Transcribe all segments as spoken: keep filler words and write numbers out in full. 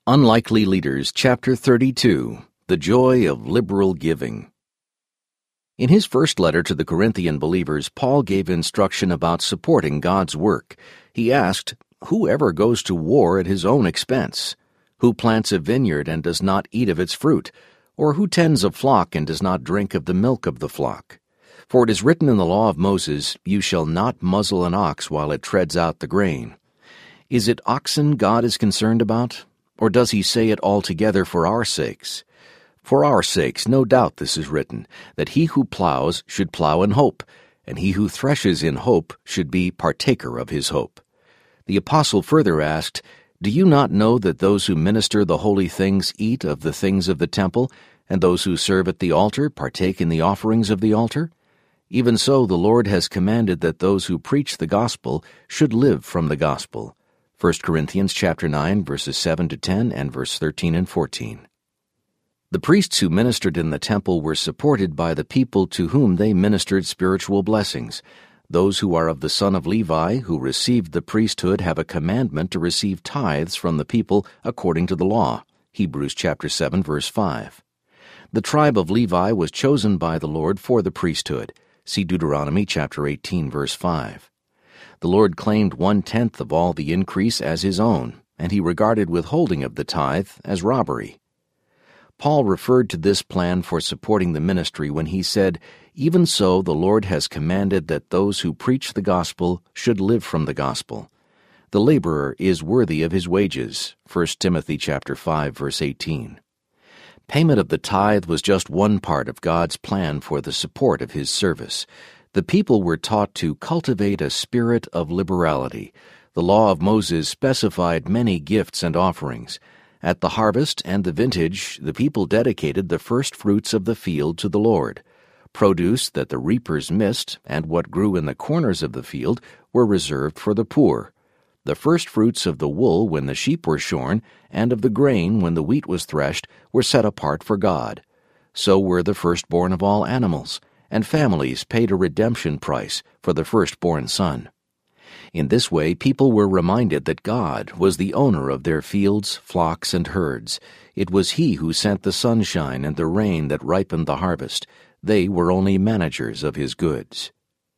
Unlikely Leaders, Chapter thirty-two, The Joy of Liberal Giving. In his first letter to the Corinthian believers, Paul gave instruction about supporting God's work. He asked, "Who ever goes to war at his own expense? Who plants a vineyard and does not eat of its fruit? Or who tends a flock and does not drink of the milk of the flock? For it is written in the law of Moses, 'You shall not muzzle an ox while it treads out the grain.' Is it oxen God is concerned about? Or does he say it altogether for our sakes? For our sakes, no doubt this is written, that he who plows should plow in hope, and he who threshes in hope should be partaker of his hope." The apostle further asked, "Do you not know that those who minister the holy things eat of the things of the temple, and those who serve at the altar partake in the offerings of the altar? Even so the Lord has commanded that those who preach the gospel should live from the gospel." First Corinthians chapter nine, verses seven to ten and verse thirteen and fourteen. The priests who ministered in the temple were supported by the people to whom they ministered spiritual blessings. Those who are of the son of Levi, who received the priesthood, have a commandment to receive tithes from the people according to the law. Hebrews chapter seven, verse five. The tribe of Levi was chosen by the Lord for the priesthood. See Deuteronomy chapter eighteen, verse five. The Lord claimed one-tenth of all the increase as his own, and he regarded withholding of the tithe as robbery. Paul referred to this plan for supporting the ministry when he said, "Even so the Lord has commanded that those who preach the gospel should live from the gospel. The laborer is worthy of his wages." First Timothy chapter five, verse eighteen. Payment of the tithe was just one part of God's plan for the support of his service. The people were taught to cultivate a spirit of liberality. The law of Moses specified many gifts and offerings. At the harvest and the vintage, the people dedicated the first fruits of the field to the Lord. Produce that the reapers missed and what grew in the corners of the field were reserved for the poor. The first fruits of the wool when the sheep were shorn, and of the grain when the wheat was threshed, were set apart for God. So were the firstborn of all animals, and families paid a redemption price for the firstborn son. In this way, people were reminded that God was the owner of their fields, flocks, and herds. It was He who sent the sunshine and the rain that ripened the harvest. They were only managers of His goods.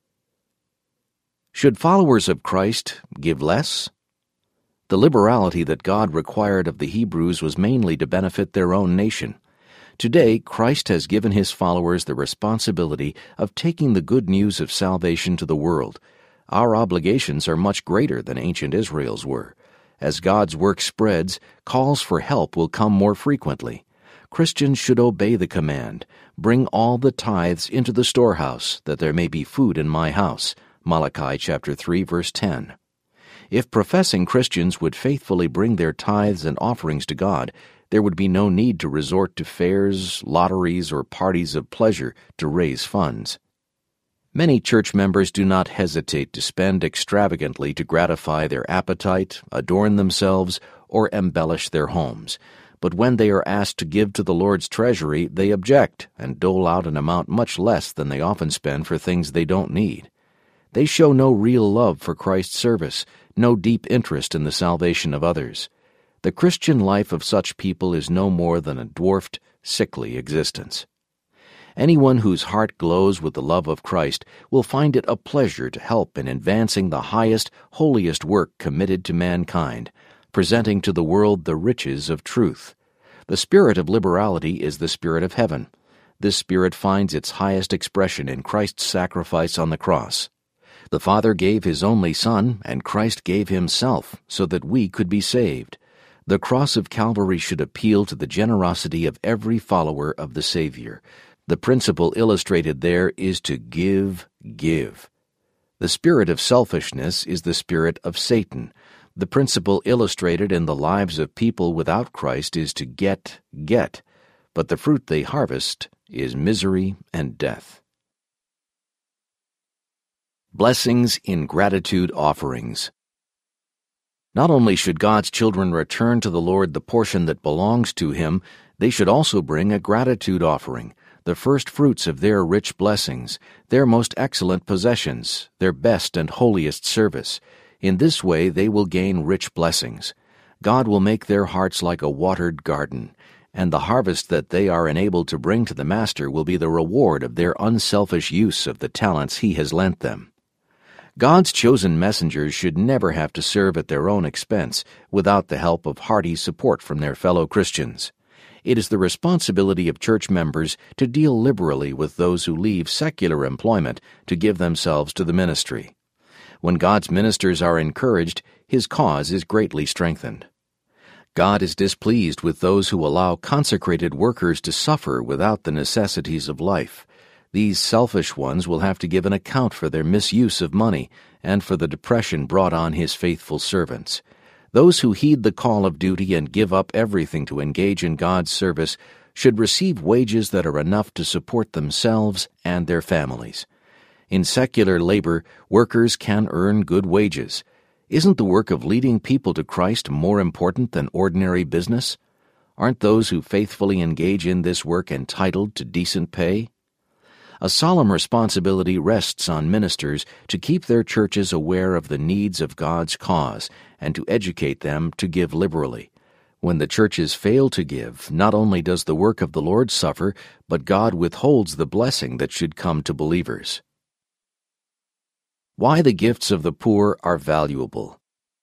Should followers of Christ give less? The liberality that God required of the Hebrews was mainly to benefit their own nation. Today, Christ has given His followers the responsibility of taking the good news of salvation to the world. Our obligations are much greater than ancient Israel's were. As God's work spreads, calls for help will come more frequently. Christians should obey the command, "Bring all the tithes into the storehouse, that there may be food in my house." Malachi chapter three, verse ten. If professing Christians would faithfully bring their tithes and offerings to God, there would be no need to resort to fairs, lotteries, or parties of pleasure to raise funds. Many church members do not hesitate to spend extravagantly to gratify their appetite, adorn themselves, or embellish their homes. But when they are asked to give to the Lord's treasury, they object and dole out an amount much less than they often spend for things they don't need. They show no real love for Christ's service, no deep interest in the salvation of others. The Christian life of such people is no more than a dwarfed, sickly existence. Anyone whose heart glows with the love of Christ will find it a pleasure to help in advancing the highest, holiest work committed to mankind, presenting to the world the riches of truth. The spirit of liberality is the spirit of heaven. This spirit finds its highest expression in Christ's sacrifice on the cross. The Father gave His only Son, and Christ gave Himself, so that we could be saved. The cross of Calvary should appeal to the generosity of every follower of the Savior. The principle illustrated there is to give, give. The spirit of selfishness is the spirit of Satan. The principle illustrated in the lives of people without Christ is to get, get, but the fruit they harvest is misery and death. Blessings in Gratitude Offerings. Not only should God's children return to the Lord the portion that belongs to Him, they should also bring a gratitude offering, the first fruits of their rich blessings, their most excellent possessions, their best and holiest service. In this way they will gain rich blessings. God will make their hearts like a watered garden, and the harvest that they are enabled to bring to the Master will be the reward of their unselfish use of the talents He has lent them. God's chosen messengers should never have to serve at their own expense without the help of hearty support from their fellow Christians. It is the responsibility of church members to deal liberally with those who leave secular employment to give themselves to the ministry. When God's ministers are encouraged, His cause is greatly strengthened. God is displeased with those who allow consecrated workers to suffer without the necessities of life. These selfish ones will have to give an account for their misuse of money and for the depression brought on His faithful servants. Those who heed the call of duty and give up everything to engage in God's service should receive wages that are enough to support themselves and their families. In secular labor, workers can earn good wages. Isn't the work of leading people to Christ more important than ordinary business? Aren't those who faithfully engage in this work entitled to decent pay? A solemn responsibility rests on ministers to keep their churches aware of the needs of God's cause and to educate them to give liberally. When the churches fail to give, not only does the work of the Lord suffer, but God withholds the blessing that should come to believers. Why the gifts of the poor are valuable.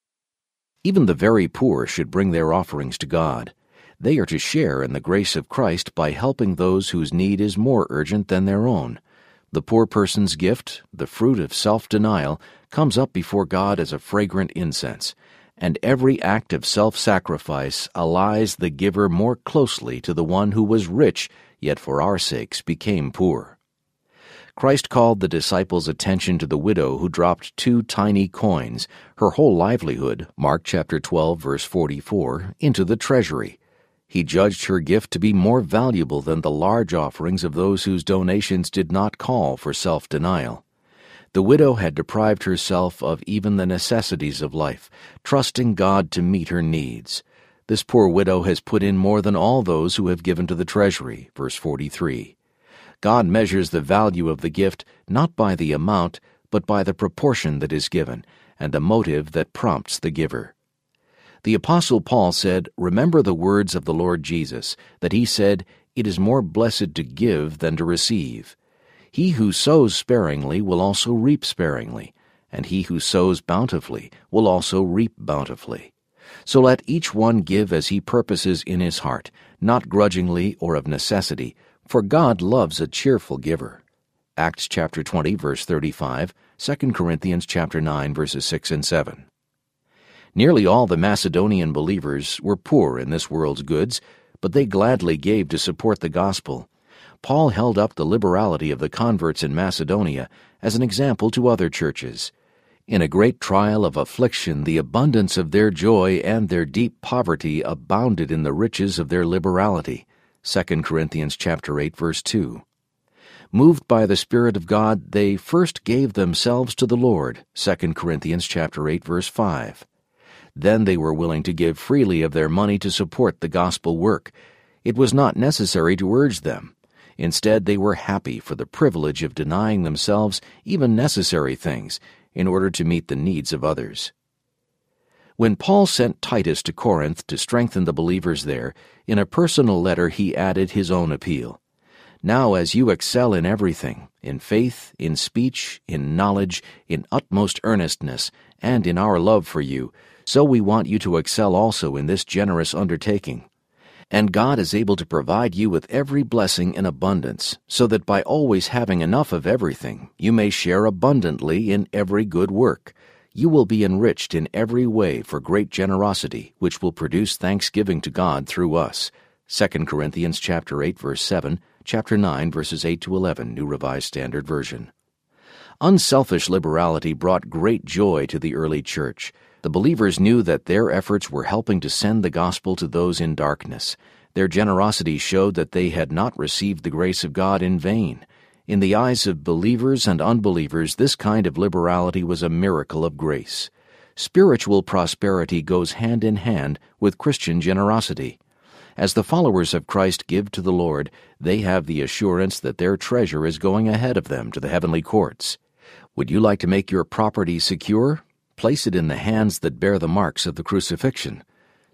Even the very poor should bring their offerings to God. They are to share in the grace of Christ by helping those whose need is more urgent than their own. The poor person's gift, the fruit of self-denial, comes up before God as a fragrant incense, and every act of self-sacrifice allies the giver more closely to the one who was rich, yet for our sakes became poor. Christ called the disciples' attention to the widow who dropped two tiny coins, her whole livelihood, Mark chapter twelve, verse forty-four, into the treasury. He judged her gift to be more valuable than the large offerings of those whose donations did not call for self-denial. The widow had deprived herself of even the necessities of life, trusting God to meet her needs. This poor widow has put in more than all those who have given to the treasury, verse forty-three. God measures the value of the gift not by the amount, but by the proportion that is given, and the motive that prompts the giver. The Apostle Paul said, "Remember the words of the Lord Jesus, that He said, 'It is more blessed to give than to receive.' He who sows sparingly will also reap sparingly, and he who sows bountifully will also reap bountifully. So let each one give as he purposes in his heart, not grudgingly or of necessity, for God loves a cheerful giver." Acts chapter twenty, verse thirty-five, Second Corinthians chapter nine, verses six and seven. Nearly all the Macedonian believers were poor in this world's goods, but they gladly gave to support the gospel. Paul held up the liberality of the converts in Macedonia as an example to other churches. In a great trial of affliction, the abundance of their joy and their deep poverty abounded in the riches of their liberality. Second Corinthians chapter eight, verse two. Moved by the Spirit of God, they first gave themselves to the Lord. Second Corinthians chapter eight, verse five. Then they were willing to give freely of their money to support the gospel work. It was not necessary to urge them. Instead, they were happy for the privilege of denying themselves even necessary things in order to meet the needs of others. When Paul sent Titus to Corinth to strengthen the believers there, in a personal letter he added his own appeal. "Now as you excel in everything, in faith, in speech, in knowledge, in utmost earnestness, and in our love for you, so we want you to excel also in this generous undertaking. And God is able to provide you with every blessing in abundance, so that by always having enough of everything, you may share abundantly in every good work. You will be enriched in every way for great generosity, which will produce thanksgiving to God through us." Second Corinthians chapter eight, verse seven, chapter nine, verses eight to eleven, New Revised Standard Version. Unselfish liberality brought great joy to the early church. The believers knew that their efforts were helping to send the gospel to those in darkness. Their generosity showed that they had not received the grace of God in vain. In the eyes of believers and unbelievers, this kind of liberality was a miracle of grace. Spiritual prosperity goes hand in hand with Christian generosity. As the followers of Christ give to the Lord, they have the assurance that their treasure is going ahead of them to the heavenly courts. Would you like to make your property secure? Place it in the hands that bear the marks of the crucifixion.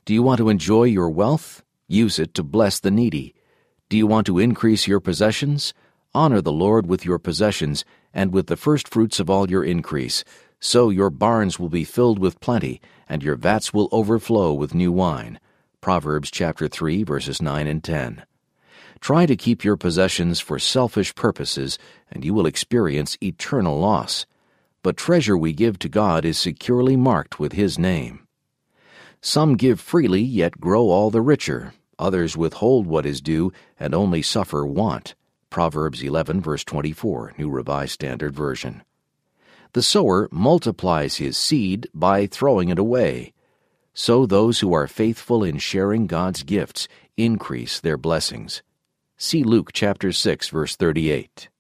Do you want to enjoy your wealth? Use it to bless the needy. Do you want to increase your possessions? Honor the Lord with your possessions and with the first fruits of all your increase. So your barns will be filled with plenty, and your vats will overflow with new wine. Proverbs chapter three, verses nine and ten. Try to keep your possessions for selfish purposes, and you will experience eternal loss. But treasure we give to God is securely marked with His name. Some give freely, yet grow all the richer. Others withhold what is due, and only suffer want. Proverbs eleven, verse twenty-four, New Revised Standard Version. The sower multiplies his seed by throwing it away. So those who are faithful in sharing God's gifts increase their blessings. See Luke chapter six, verse thirty-eight.